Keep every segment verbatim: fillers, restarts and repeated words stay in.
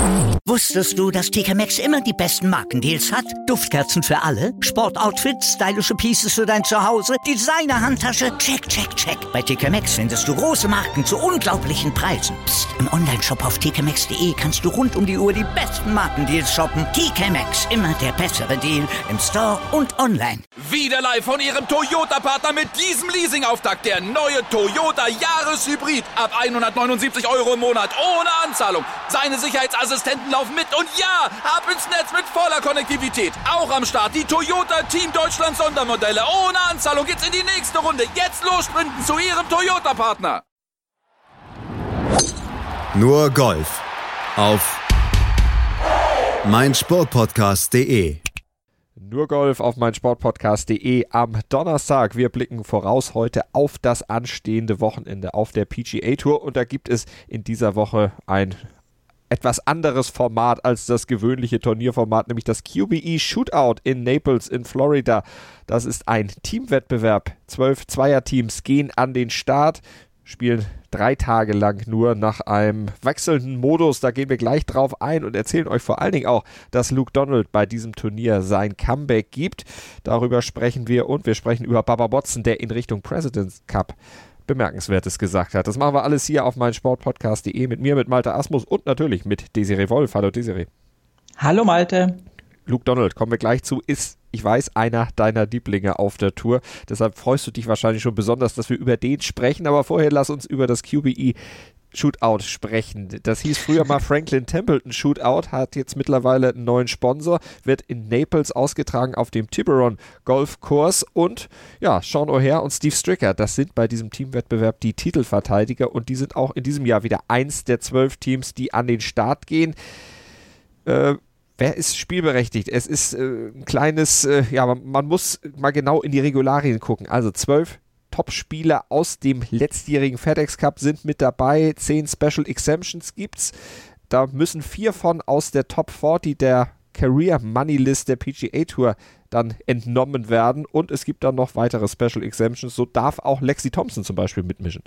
Wusstest du, dass T K Maxx immer die besten Markendeals hat? Duftkerzen für alle, Sportoutfits, stylische Pieces für dein Zuhause, Designer-Handtasche, check, check, check. Bei T K Maxx findest du große Marken zu unglaublichen Preisen. Psst. Im Onlineshop auf t k maxx punkt d e kannst du rund um die Uhr die besten Markendeals shoppen. T K Maxx, immer der bessere Deal im Store und online. Wieder live von Ihrem Toyota-Partner mit diesem Leasing-Auftakt. Der neue Toyota Jahreshybrid. Ab hundertneunundsiebzig Euro im Monat. Ohne Anzahlung. Seine Sicherheitsassistenten laufen mit. Und ja, ab ins Netz mit voller Konnektivität. Auch am Start die Toyota Team Deutschland Sondermodelle. Ohne Anzahlung geht's in die nächste Runde. Jetzt los sprinten zu Ihrem Toyota-Partner. Nur Golf auf meinsportpodcast punkt de. Nur Golf auf meinsportpodcast punkt de am Donnerstag. Wir blicken voraus heute auf das anstehende Wochenende auf der P G A Tour und da gibt es in dieser Woche ein etwas anderes Format als das gewöhnliche Turnierformat, nämlich das Q B E Shootout in Naples in Florida. Das ist ein Teamwettbewerb. Zwölf Zweierteams gehen an den Start, spielen drei Tage lang nur nach einem wechselnden Modus. Da gehen wir gleich drauf ein und erzählen euch vor allen Dingen auch, dass Luke Donald bei diesem Turnier sein Comeback gibt. Darüber sprechen wir und wir sprechen über Bubba Watson, der in Richtung President's Cup Bemerkenswertes gesagt hat. Das machen wir alles hier auf meinsportpodcast punkt de mit mir, mit Malte Asmus und natürlich mit Desiree Wolf. Hallo Desiree. Hallo Malte. Luke Donald, kommen wir gleich zu, ist, ich weiß, einer deiner Lieblinge auf der Tour. Deshalb freust du dich wahrscheinlich schon besonders, dass wir über den sprechen. Aber vorher lass uns über das Q B E Shootout sprechen. Das hieß früher mal Franklin Templeton Shootout, hat jetzt mittlerweile einen neuen Sponsor, wird in Naples ausgetragen auf dem Tiburon Golfkurs und ja, Sean O'Haire und Steve Stricker, das sind bei diesem Teamwettbewerb die Titelverteidiger und die sind auch in diesem Jahr wieder eins der zwölf Teams, die an den Start gehen. Äh, Wer ist spielberechtigt? Es ist äh, ein kleines, äh, ja, man, man muss mal genau in die Regularien gucken. Also zwölf Top-Spieler aus dem letztjährigen FedEx Cup sind mit dabei. Zehn Special Exemptions gibt's. Da müssen vier von aus der Top vierzig der Career Money List der P G A Tour dann entnommen werden. Und es gibt dann noch weitere Special Exemptions. So darf auch Lexi Thompson zum Beispiel mitmischen.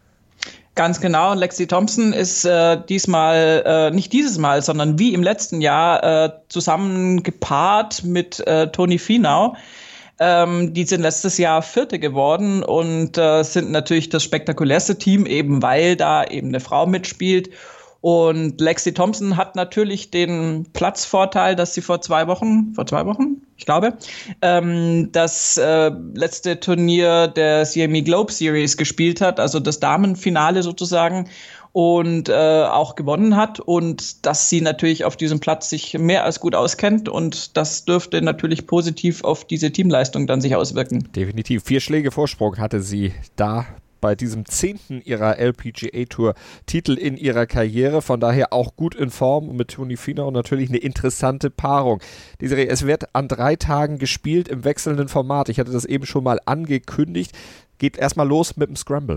Ganz genau, Lexi Thompson ist äh, diesmal, äh, nicht dieses Mal, sondern wie im letzten Jahr äh, zusammen gepaart mit äh, Tony Finau. Ähm, die sind letztes Jahr Vierte geworden und äh, sind natürlich das spektakulärste Team, eben weil da eben eine Frau mitspielt. Und Lexi Thompson hat natürlich den Platzvorteil, dass sie vor zwei Wochen, vor zwei Wochen, ich glaube, ähm, das äh, letzte Turnier der C M E Globe Series gespielt hat, also das Damenfinale sozusagen, und äh, auch gewonnen hat und dass sie natürlich auf diesem Platz sich mehr als gut auskennt und das dürfte natürlich positiv auf diese Teamleistung dann sich auswirken. Definitiv. Vier Schläge Vorsprung hatte sie da bei diesem zehnten ihrer L P G A Tour Titel in ihrer Karriere, von daher auch gut in Form und mit Tony Finau natürlich eine interessante Paarung. Desiree, es wird an drei Tagen gespielt im wechselnden Format. Ich hatte das eben schon mal angekündigt. Geht erstmal los mit dem Scramble.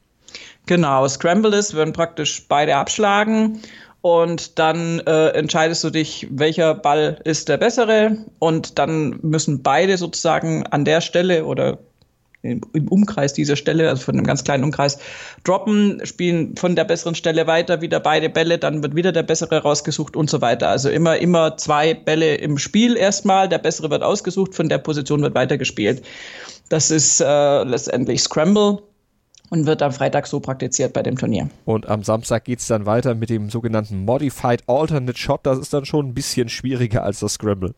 Genau, Scramble ist, werden praktisch beide abschlagen und dann äh, entscheidest du dich, welcher Ball ist der bessere und dann müssen beide sozusagen an der Stelle oder im Umkreis dieser Stelle, also von einem ganz kleinen Umkreis, droppen, spielen von der besseren Stelle weiter, wieder beide Bälle, dann wird wieder der bessere rausgesucht und so weiter. Also immer, immer zwei Bälle im Spiel erstmal, der bessere wird ausgesucht, von der Position wird weitergespielt. Das ist äh, letztendlich Scramble und wird am Freitag so praktiziert bei dem Turnier. Und am Samstag geht es dann weiter mit dem sogenannten Modified Alternate Shot. Das ist dann schon ein bisschen schwieriger als das Scramble.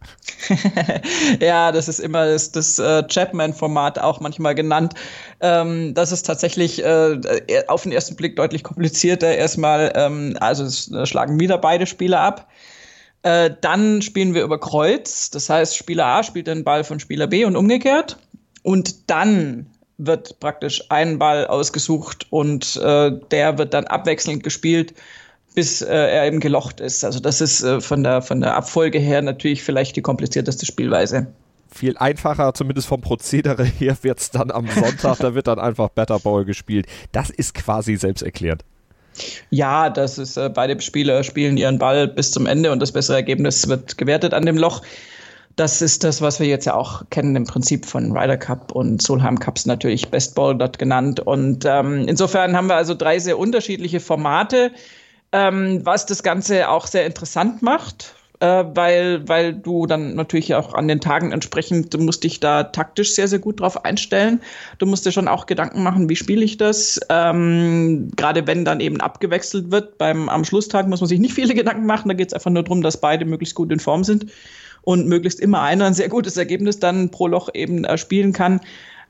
Ja, das ist immer das, das äh, Chapman-Format auch manchmal genannt. Ähm, das ist tatsächlich äh, auf den ersten Blick deutlich komplizierter. Erstmal, ähm, also es äh, schlagen wieder beide Spieler ab. Äh, dann spielen wir über Kreuz. Das heißt, Spieler A spielt den Ball von Spieler B und umgekehrt. Und dann wird praktisch ein Ball ausgesucht und äh, der wird dann abwechselnd gespielt, bis äh, er eben gelocht ist. Also das ist äh, von der von der Abfolge her natürlich vielleicht die komplizierteste Spielweise. Viel einfacher, zumindest vom Prozedere her, wird es dann am Sonntag, da wird dann einfach Better Ball gespielt. Das ist quasi selbsterklärend. Ja, das ist äh, beide Spieler spielen ihren Ball bis zum Ende und das bessere Ergebnis wird gewertet an dem Loch. Das ist das, was wir jetzt ja auch kennen im Prinzip von Ryder Cup und Solheim Cups natürlich Best Ball dort genannt. Und ähm, insofern haben wir also drei sehr unterschiedliche Formate. ähm, was das Ganze auch sehr interessant macht. Äh, weil, weil du dann natürlich auch an den Tagen entsprechend, du musst dich da taktisch sehr, sehr gut drauf einstellen. Du musst dir schon auch Gedanken machen, wie spiele ich das? Ähm, gerade wenn dann eben abgewechselt wird, beim, am Schlusstag muss man sich nicht viele Gedanken machen, da geht es einfach nur darum, dass beide möglichst gut in Form sind und möglichst immer einer ein sehr gutes Ergebnis dann pro Loch eben äh, spielen kann.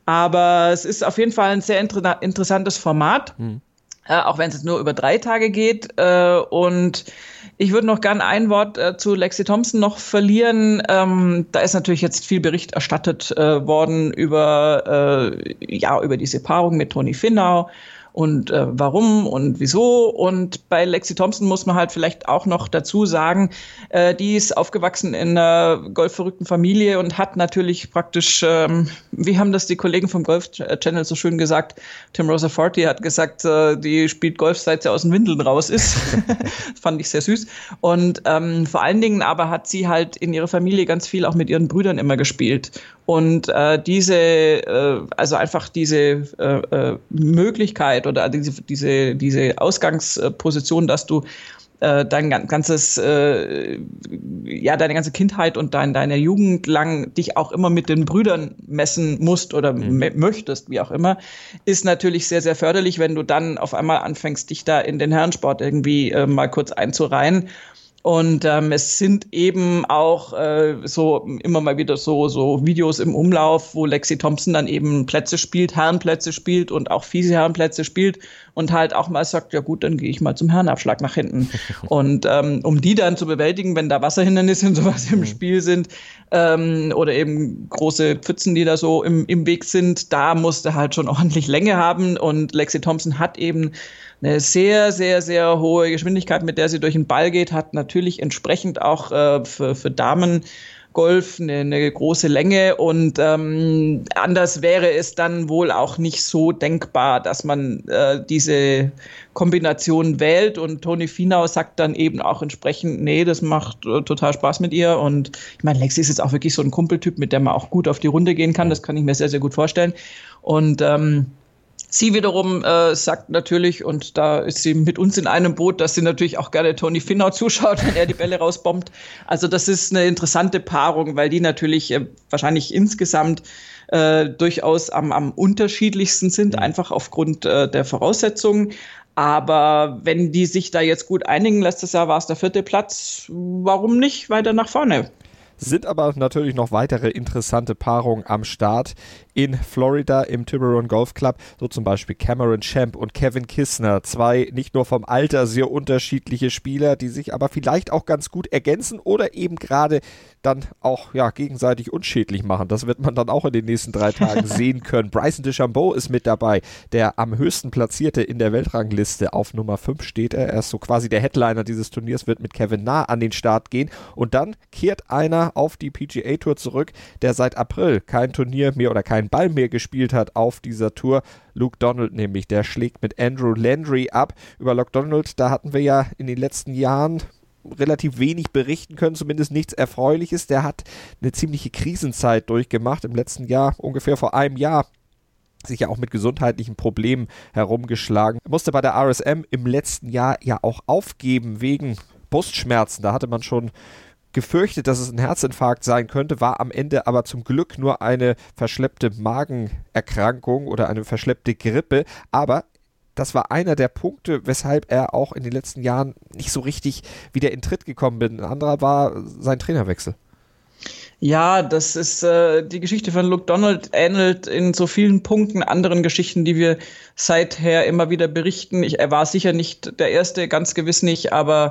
Aber es ist auf jeden Fall ein sehr inter- interessantes Format. Hm. Äh, auch wenn es jetzt nur über drei Tage geht. Äh, und ich würde noch gern ein Wort äh, zu Lexi Thompson noch verlieren. Ähm, da ist natürlich jetzt viel Bericht erstattet äh, worden über, äh, ja, über diese Paarung mit Toni Finau. Und äh, warum und wieso. Und bei Lexi Thompson muss man halt vielleicht auch noch dazu sagen, äh, die ist aufgewachsen in einer golfverrückten Familie und hat natürlich praktisch, ähm, wie haben das die Kollegen vom Golf Channel so schön gesagt, Tim Rosaforti hat gesagt, äh, die spielt Golf, seit sie aus den Windeln raus ist. Das fand ich sehr süß. Und ähm, vor allen Dingen aber hat sie halt in ihrer Familie ganz viel auch mit ihren Brüdern immer gespielt. Und äh, diese, äh, also einfach diese äh, äh, Möglichkeit oder diese, diese, diese Ausgangsposition, dass du äh, dein ganzes, äh, ja, deine ganze Kindheit und dein, deine Jugend lang dich auch immer mit den Brüdern messen musst oder mhm. m- möchtest, wie auch immer, ist natürlich sehr, sehr förderlich, wenn du dann auf einmal anfängst, dich da in den Herrensport irgendwie äh, mal kurz einzureihen. Und ähm, es sind eben auch äh, so immer mal wieder so so Videos im Umlauf, wo Lexi Thompson dann eben Plätze spielt, Herrenplätze spielt und auch fiese Herrenplätze spielt und halt auch mal sagt, ja gut, dann gehe ich mal zum Herrenabschlag nach hinten. Und ähm, um die dann zu bewältigen, wenn da Wasserhindernisse und sowas im Spiel sind ähm, oder eben große Pfützen, die da so im, im Weg sind, da musste halt schon ordentlich Länge haben. Und Lexi Thompson hat eben eine sehr, sehr, sehr hohe Geschwindigkeit, mit der sie durch den Ball geht, hat natürlich entsprechend auch äh, für, für Damengolf eine, eine große Länge und ähm, anders wäre es dann wohl auch nicht so denkbar, dass man äh, diese Kombination wählt und Toni Finau sagt dann eben auch entsprechend, nee, das macht äh, total Spaß mit ihr und ich meine, Lexi ist jetzt auch wirklich so ein Kumpeltyp, mit dem man auch gut auf die Runde gehen kann, das kann ich mir sehr, sehr gut vorstellen und ähm, sie wiederum äh, sagt natürlich, und da ist sie mit uns in einem Boot, dass sie natürlich auch gerne Toni Finau zuschaut, wenn er die Bälle rausbombt. Also das ist eine interessante Paarung, weil die natürlich äh, wahrscheinlich insgesamt äh, durchaus am, am unterschiedlichsten sind, einfach aufgrund äh, der Voraussetzungen. Aber wenn die sich da jetzt gut einigen, letztes Jahr war es der vierte Platz, warum nicht weiter nach vorne? Sind aber natürlich noch weitere interessante Paarungen am Start in Florida im Tiburon Golf Club, so zum Beispiel Cameron Champ und Kevin Kisner, zwei nicht nur vom Alter sehr unterschiedliche Spieler, die sich aber vielleicht auch ganz gut ergänzen oder eben gerade dann auch ja gegenseitig unschädlich machen. Das wird man dann auch in den nächsten drei Tagen sehen können. Bryson DeChambeau ist mit dabei, der am höchsten Platzierte in der Weltrangliste. Auf Nummer fünf steht er. Er ist so quasi der Headliner dieses Turniers, wird mit Kevin Na an den Start gehen. Und dann kehrt einer auf die P G A Tour zurück, der seit April kein Turnier mehr oder keinen Ball mehr gespielt hat auf dieser Tour. Luke Donald nämlich, der schlägt mit Andrew Landry ab. Über Luke Donald, da hatten wir ja in den letzten Jahren relativ wenig berichten können, zumindest nichts Erfreuliches. Der hat eine ziemliche Krisenzeit durchgemacht im letzten Jahr, ungefähr vor einem Jahr, sich ja auch mit gesundheitlichen Problemen herumgeschlagen. Er musste bei der R S M im letzten Jahr ja auch aufgeben wegen Brustschmerzen. Da hatte man schon gefürchtet, dass es ein Herzinfarkt sein könnte, war am Ende aber zum Glück nur eine verschleppte Magenerkrankung oder eine verschleppte Grippe, aber das war einer der Punkte, weshalb er auch in den letzten Jahren nicht so richtig wieder in Tritt gekommen bin. Ein anderer war sein Trainerwechsel. Ja, das ist äh, die Geschichte von Luke Donald ähnelt in so vielen Punkten anderen Geschichten, die wir seither immer wieder berichten. Ich, er war sicher nicht der Erste, ganz gewiss nicht, aber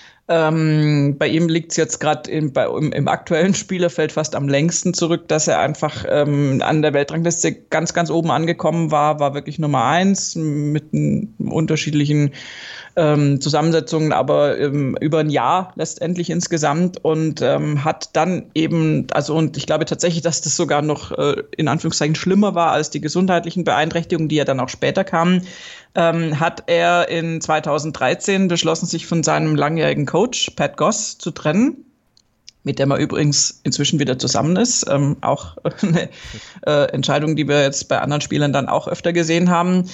Ähm, bei ihm liegt es jetzt gerade im, im, im aktuellen Spielerfeld fast am längsten zurück, dass er einfach ähm, an der Weltrangliste ganz, ganz oben angekommen war, war wirklich Nummer eins mit n, unterschiedlichen ähm, Zusammensetzungen, aber ähm, über ein Jahr letztendlich insgesamt und ähm, hat dann eben, also und ich glaube tatsächlich, dass das sogar noch äh, in Anführungszeichen schlimmer war als die gesundheitlichen Beeinträchtigungen, die ja dann auch später kamen, ähm, hat er in zweitausenddreizehn beschlossen, sich von seinem langjährigen Coach Pat Goss zu trennen. mit der man übrigens inzwischen wieder zusammen ist. Ähm, auch eine äh, Entscheidung, die wir jetzt bei anderen Spielern dann auch öfter gesehen haben.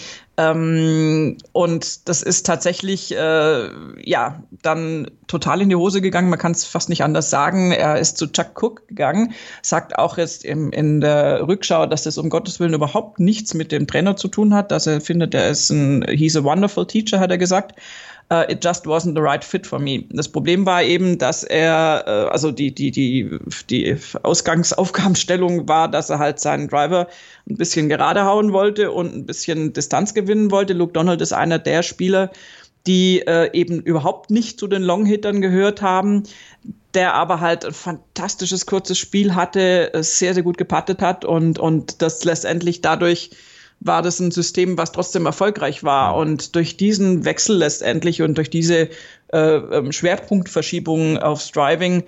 Ähm, und das ist tatsächlich äh, ja dann total in die Hose gegangen. Man kann es fast nicht anders sagen. Er ist zu Chuck Cook gegangen, sagt auch jetzt im, in der Rückschau, dass das um Gottes Willen überhaupt nichts mit dem Trainer zu tun hat, dass er findet, er ist ein, he's a wonderful teacher, hat er gesagt. Uh, it just wasn't the right fit for me. Das Problem war eben, dass er, uh, also die, die, die, die Ausgangsaufgabenstellung war, dass er halt seinen Driver ein bisschen gerade hauen wollte und ein bisschen Distanz gewinnen wollte. Luke Donald ist einer der Spieler, die uh, eben überhaupt nicht zu den Longhittern gehört haben, der aber halt ein fantastisches kurzes Spiel hatte, sehr, sehr gut gepattet hat und, und das letztendlich dadurch war das ein System, was trotzdem erfolgreich war. Und durch diesen Wechsel letztendlich und durch diese äh, Schwerpunktverschiebung aufs Driving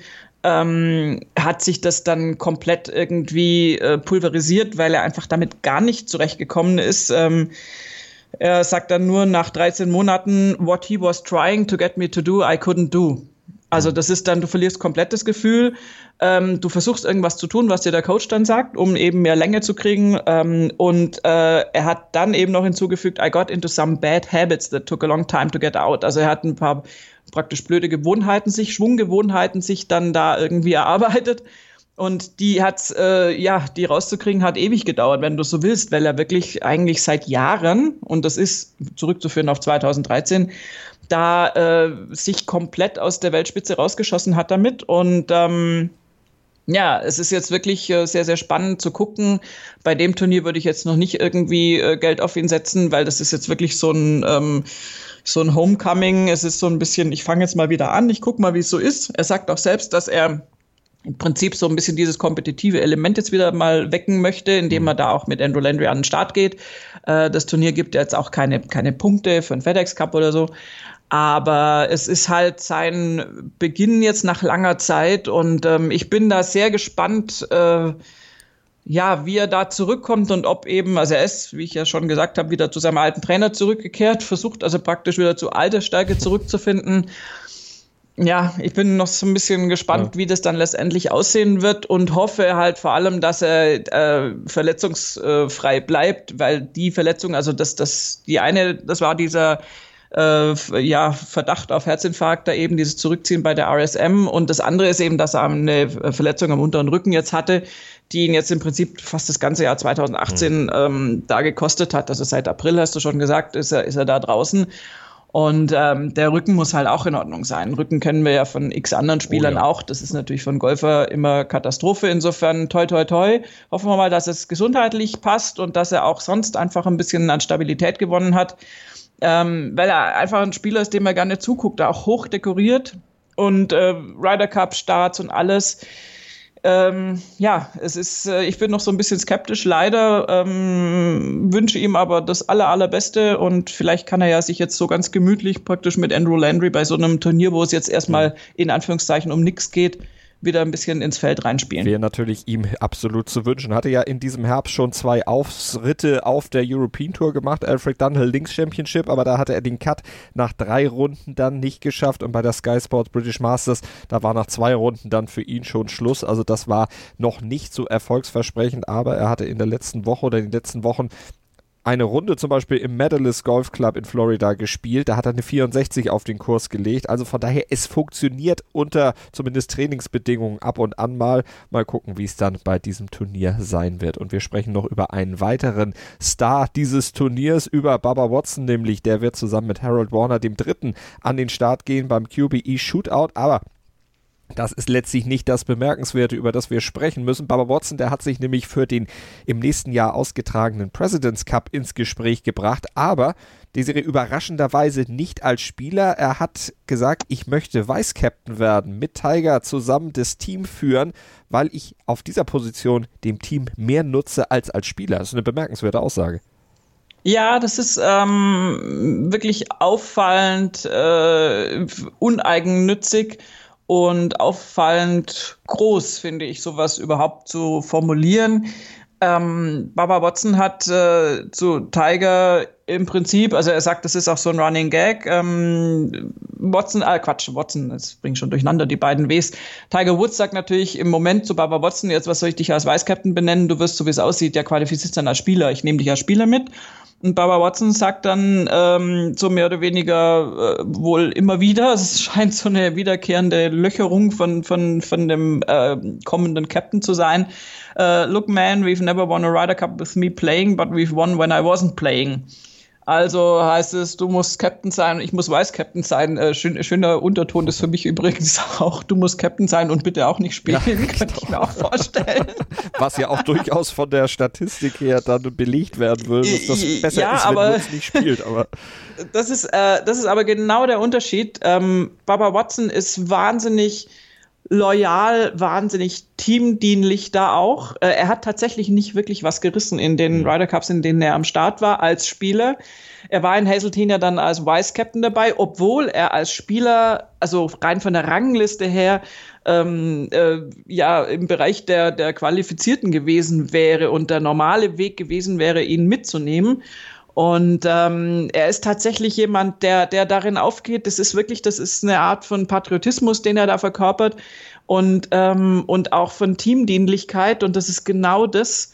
ähm, hat sich das dann komplett irgendwie äh, pulverisiert, weil er einfach damit gar nicht zurechtgekommen ist. Ähm, er sagt dann nur nach dreizehn Monaten, what he was trying to get me to do, I couldn't do. Also das ist dann, du verlierst komplett das Gefühl, ähm, du versuchst irgendwas zu tun, was dir der Coach dann sagt, um eben mehr Länge zu kriegen. Ähm, und äh, er hat dann eben noch hinzugefügt, I got into some bad habits that took a long time to get out. Also er hat ein paar praktisch blöde Gewohnheiten sich, Schwunggewohnheiten sich dann da irgendwie erarbeitet. Und die hat, äh, ja, die rauszukriegen hat ewig gedauert, wenn du so willst, weil er wirklich eigentlich seit Jahren, und das ist zurückzuführen auf zweitausenddreizehn, da äh, sich komplett aus der Weltspitze rausgeschossen hat damit. Und ähm, ja, es ist jetzt wirklich äh, sehr, sehr spannend zu gucken. Bei dem Turnier würde ich jetzt noch nicht irgendwie äh, Geld auf ihn setzen, weil das ist jetzt wirklich so ein, ähm, so ein Homecoming. Es ist so ein bisschen, ich fange jetzt mal wieder an, ich gucke mal, wie es so ist. Er sagt auch selbst, dass er im Prinzip so ein bisschen dieses kompetitive Element jetzt wieder mal wecken möchte, indem er da auch mit Andrew Landry an den Start geht. Äh, das Turnier gibt jetzt auch keine, keine Punkte für einen FedEx Cup oder so. Aber es ist halt sein Beginn jetzt nach langer Zeit und ähm, ich bin da sehr gespannt, äh, ja, wie er da zurückkommt und ob eben, also er ist, wie ich ja schon gesagt habe, wieder zu seinem alten Trainer zurückgekehrt, versucht also praktisch wieder zu alter Stärke zurückzufinden. Ja, ich bin noch so ein bisschen gespannt, ja, wie das dann letztendlich aussehen wird und hoffe halt vor allem, dass er äh, verletzungsfrei bleibt, weil die Verletzung, also das, das, die eine, das war dieser Äh, ja, Verdacht auf Herzinfarkt, da eben dieses Zurückziehen bei der R S M und das andere ist eben, dass er eine Verletzung am unteren Rücken jetzt hatte, die ihn jetzt im Prinzip fast das ganze Jahr zweitausendachtzehn mhm. ähm, da gekostet hat, also seit April, hast du schon gesagt, ist er, ist er da draußen und ähm, der Rücken muss halt auch in Ordnung sein. Rücken kennen wir ja von x anderen Spielern oh, ja. auch, das ist natürlich von Golfer immer Katastrophe, insofern toi toi toi, hoffen wir mal, dass es gesundheitlich passt und dass er auch sonst einfach ein bisschen an Stabilität gewonnen hat. Ähm, weil er einfach ein Spieler ist, dem er gerne zuguckt, der auch hoch dekoriert und äh, Ryder Cup Starts und alles. Ähm, ja, es ist, äh, ich bin noch so ein bisschen skeptisch, leider, ähm, wünsche ihm aber das aller, allerbeste und vielleicht kann er ja sich jetzt so ganz gemütlich praktisch mit Andrew Landry bei so einem Turnier, wo es jetzt erstmal in Anführungszeichen um nichts geht, wieder ein bisschen ins Feld reinspielen. Wäre natürlich ihm absolut zu wünschen. Hatte ja in diesem Herbst schon zwei Aufritte auf der European Tour gemacht, Alfred Dunhill Links Championship, aber da hatte er den Cut nach drei Runden dann nicht geschafft und bei der Sky Sports British Masters, da war nach zwei Runden dann für ihn schon Schluss, also das war noch nicht so erfolgsversprechend, aber er hatte in der letzten Woche oder in den letzten Wochen eine Runde zum Beispiel im Medalist Golf Club in Florida gespielt, da hat er eine vierundsechzig auf den Kurs gelegt, also von daher, es funktioniert unter zumindest Trainingsbedingungen ab und an mal, mal gucken, wie es dann bei diesem Turnier sein wird und wir sprechen noch über einen weiteren Star dieses Turniers, über Bubba Watson nämlich, der wird zusammen mit Harold Warner dem Dritten an den Start gehen beim Q B E Shootout, aber das ist letztlich nicht das Bemerkenswerte, über das wir sprechen müssen. Bubba Watson, der hat sich nämlich für den im nächsten Jahr ausgetragenen President's Cup ins Gespräch gebracht, aber Desiree überraschenderweise nicht als Spieler. Er hat gesagt, ich möchte Vice-Captain werden, mit Tiger zusammen das Team führen, weil ich auf dieser Position dem Team mehr nutze als als Spieler. Das ist eine bemerkenswerte Aussage. Ja, das ist ähm, wirklich auffallend, äh, uneigennützig und auffallend groß, finde ich, sowas überhaupt zu formulieren. Ähm, Bubba Watson hat äh, zu Tiger im Prinzip, also er sagt, das ist auch so ein Running Gag. Ähm, Watson, äh, Quatsch, Watson, das bringt schon durcheinander die beiden Ws. Tiger Woods sagt natürlich im Moment zu Bubba Watson, jetzt was soll ich dich als Vice-Captain benennen? Du wirst, so wie es aussieht, ja qualifiziert sein als Spieler. Ich nehme dich als Spieler mit. Und Bubba Watson sagt dann ähm, so mehr oder weniger äh, wohl immer wieder, es scheint so eine wiederkehrende Löcherung von von von dem äh, kommenden Captain zu sein. Uh, look man, we've never won a Ryder Cup with me playing, but we've won when I wasn't playing. Also heißt es, du musst Captain sein, ich muss Vice-Captain sein. Äh, schön, schöner Unterton ist für mich übrigens auch, du musst Captain sein und bitte auch nicht spielen, ja, könnte ich mir auch vorstellen. Was ja auch durchaus von der Statistik her dann belegt werden würde, dass das besser ja, ist, wenn aber, Woods nicht spielt. Aber das ist, äh, das ist aber genau der Unterschied. Ähm, Bubba Watson ist wahnsinnig loyal, wahnsinnig teamdienlich da auch. Äh, er hat tatsächlich nicht wirklich was gerissen in den Ryder Cups, in denen er am Start war als Spieler. Er war in Hazeltine ja dann als Vice-Captain dabei, obwohl er als Spieler, also rein von der Rangliste her, ähm, äh, ja im Bereich der, der Qualifizierten gewesen wäre und der normale Weg gewesen wäre, ihn mitzunehmen. Und ähm, er ist tatsächlich jemand, der der darin aufgeht. Das ist wirklich, das ist eine Art von Patriotismus, den er da verkörpert und ähm, und auch von Teamdienlichkeit. Und das ist genau das,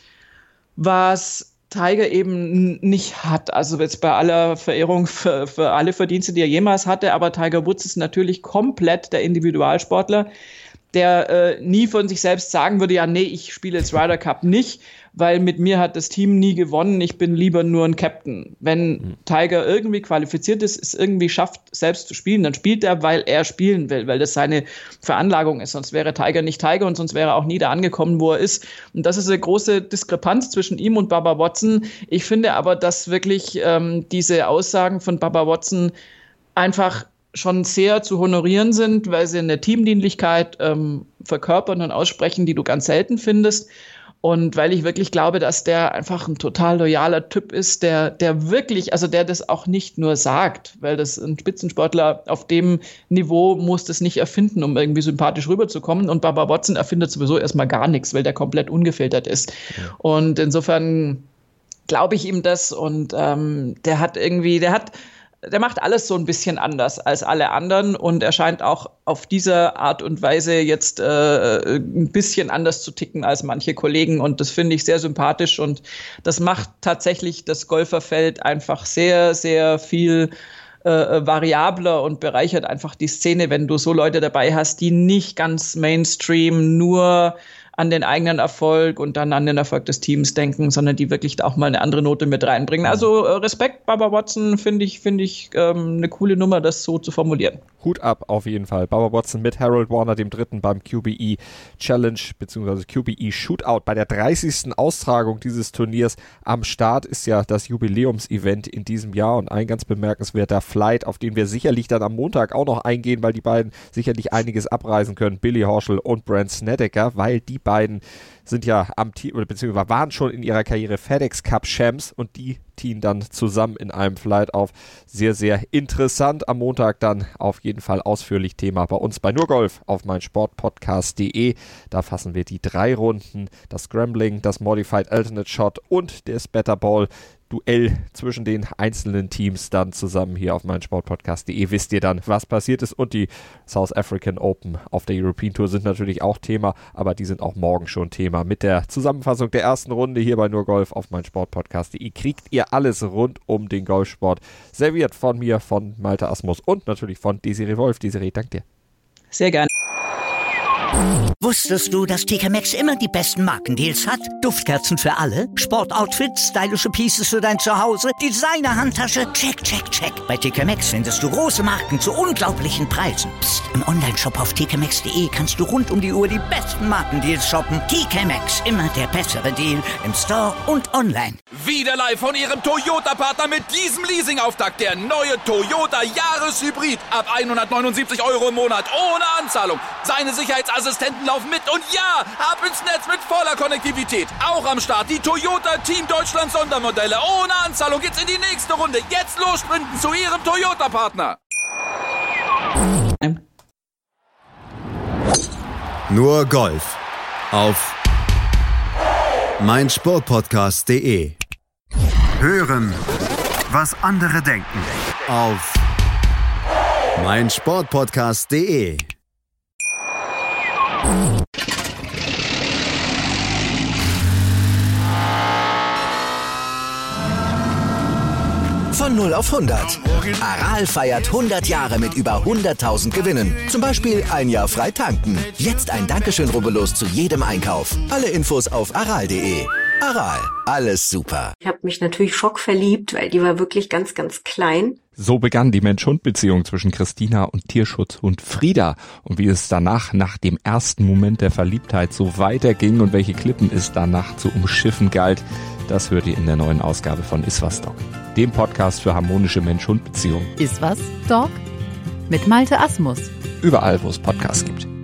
was Tiger eben nicht hat. Also jetzt bei aller Verehrung für, für alle Verdienste, die er jemals hatte, aber Tiger Woods ist natürlich komplett der Individualsportler, der äh, nie von sich selbst sagen würde, ja, nee, ich spiele jetzt Ryder Cup nicht, weil mit mir hat das Team nie gewonnen, ich bin lieber nur ein Captain. Wenn mhm. Tiger irgendwie qualifiziert ist, es irgendwie schafft, selbst zu spielen, dann spielt er, weil er spielen will, weil das seine Veranlagung ist. Sonst wäre Tiger nicht Tiger und sonst wäre er auch nie da angekommen, wo er ist. Und das ist eine große Diskrepanz zwischen ihm und Bubba Watson. Ich finde aber, dass wirklich ähm, diese Aussagen von Bubba Watson einfach schon sehr zu honorieren sind, weil sie eine Teamdienlichkeit ähm, verkörpern und aussprechen, die du ganz selten findest. Und weil ich wirklich glaube, dass der einfach ein total loyaler Typ ist, der, der wirklich, also der das auch nicht nur sagt, weil das ein Spitzensportler auf dem Niveau muss das nicht erfinden, um irgendwie sympathisch rüberzukommen. Und Bubba Watson erfindet sowieso erstmal gar nichts, weil der komplett ungefiltert ist. Ja. Und insofern glaube ich ihm das und ähm, der hat irgendwie, der hat Der macht alles so ein bisschen anders als alle anderen und er scheint auch auf diese Art und Weise jetzt äh, ein bisschen anders zu ticken als manche Kollegen und das finde ich sehr sympathisch und das macht tatsächlich das Golferfeld einfach sehr, sehr viel äh, variabler und bereichert einfach die Szene, wenn du so Leute dabei hast, die nicht ganz Mainstream nur an den eigenen Erfolg und dann an den Erfolg des Teams denken, sondern die wirklich auch mal eine andere Note mit reinbringen. Also äh, Respekt, Bubba Watson, finde ich, finde ich ähm, eine coole Nummer, das so zu formulieren. Hut ab auf jeden Fall. Bubba Watson mit Harold Warner, dem Dritten beim Q B E Challenge bzw. Q B E Shootout. Bei der dreißigsten Austragung dieses Turniers am Start ist ja das Jubiläumsevent in diesem Jahr und ein ganz bemerkenswerter Flight, auf den wir sicherlich dann am Montag auch noch eingehen, weil die beiden sicherlich einiges abreisen können, Billy Horschel und Brandt Snedeker, weil die beiden sind ja am Team, oder beziehungsweise waren schon in ihrer Karriere FedEx Cup Champs und die ziehen dann zusammen in einem Flight auf. Sehr, sehr interessant. Am Montag dann auf jeden Fall ausführlich Thema bei uns bei Nur Golf auf meinsportpodcast punkt de. Da fassen wir die drei Runden, das Scrambling, das Modified Alternate Shot und das Better Ball Duell zwischen den einzelnen Teams dann zusammen hier auf meinsportpodcast punkt de. Wisst ihr dann, was passiert ist und die South African Open auf der European Tour sind natürlich auch Thema, aber die sind auch morgen schon Thema. Mit der Zusammenfassung der ersten Runde hier bei Nur Golf auf meinsportpodcast punkt de kriegt ihr alles rund um den Golfsport serviert von mir, von Malte Asmus und natürlich von Desiree Wolf. Desiree, danke dir. Sehr gerne. Wusstest du, dass T K Maxx immer die besten Markendeals hat? Duftkerzen für alle, Sportoutfits, stylische Pieces für dein Zuhause, Designer-Handtasche, check, check, check. Bei T K Maxx findest du große Marken zu unglaublichen Preisen. Psst. Im Onlineshop auf t k maxx punkt de kannst du rund um die Uhr die besten Markendeals shoppen. T K Maxx, immer der bessere Deal im Store und online. Wieder live von ihrem Toyota-Partner mit diesem Leasing-Auftakt. Der neue Toyota Jahreshybrid. Ab hundertneunundsiebzig Euro im Monat ohne Anzahlung. Seine Sicherheitsassistenten laufen mit und ja, ab ins Netz mit voller Konnektivität. Auch am Start die Toyota Team Deutschland Sondermodelle. Ohne Anzahlung geht's in die nächste Runde. Jetzt los sprinten zu ihrem Toyota-Partner. Nur Golf auf meinsportpodcast punkt de. Hören, was andere denken. Auf meinsportpodcast punkt de. Von null auf hundert. Aral feiert hundert Jahre mit über hunderttausend Gewinnen. Zum Beispiel ein Jahr frei tanken. Jetzt ein Dankeschön, rubbellos zu jedem Einkauf. Alle Infos auf aral punkt de. Aral, alles super. Ich habe mich natürlich schockverliebt, weil die war wirklich ganz, ganz klein. So begann die Mensch-Hund-Beziehung zwischen Christina und Tierschutzhund Frieda. Und wie es danach, nach dem ersten Moment der Verliebtheit, so weiterging und welche Klippen es danach zu umschiffen galt, das hört ihr in der neuen Ausgabe von Iswas Dog, dem Podcast für harmonische Mensch-Hund-Beziehungen. Iswas Dog? Mit Malte Asmus. Überall, wo es Podcasts gibt.